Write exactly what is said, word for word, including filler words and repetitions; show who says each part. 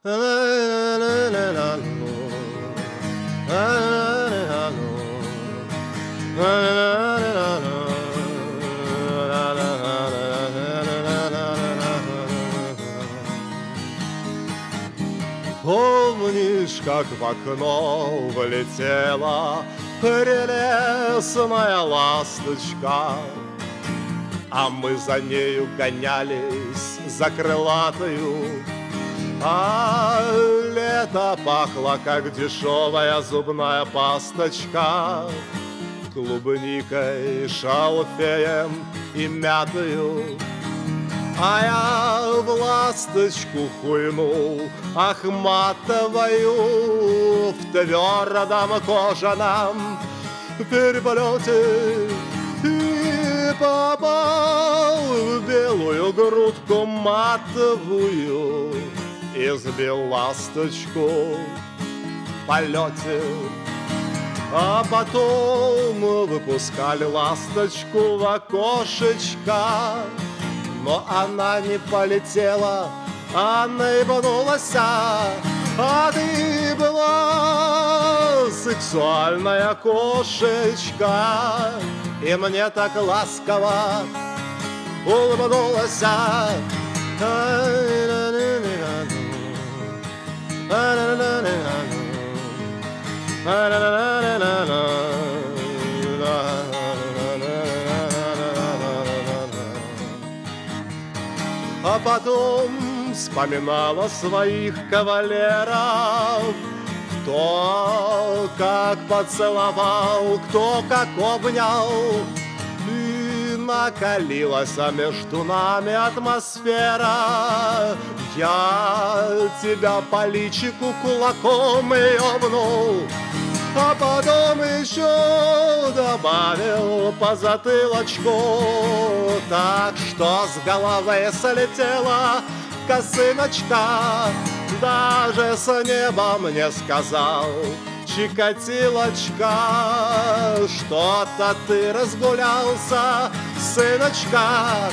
Speaker 1: Помнишь, как в окно влетела прелестная ласточка, а мы за нею гонялись, за крылатою, а лето пахло, как дешевая зубная пасточка, клубникой, шалфеем и мятою. А я в ласточку хуйнул ахматовою в твердом кожаном переполете и попал в белую грудку матовую и сбил ласточку в полете. А потом выпускали ласточку в окошечко, но она не полетела, она ебанулась, а ты была сексуальная кошечка, и мне так ласково улыбнулась. А потом вспоминала своих кавалеров, кто как поцеловал, кто как обнял, и накалилась между нами атмосфера. Я тебя по личику кулаком ёбнул, а потом еще добавил по затылочку, так что с головы слетела косыночка. Даже с неба мне сказал Чикатилочка: что-то ты разгулялся, сыночка.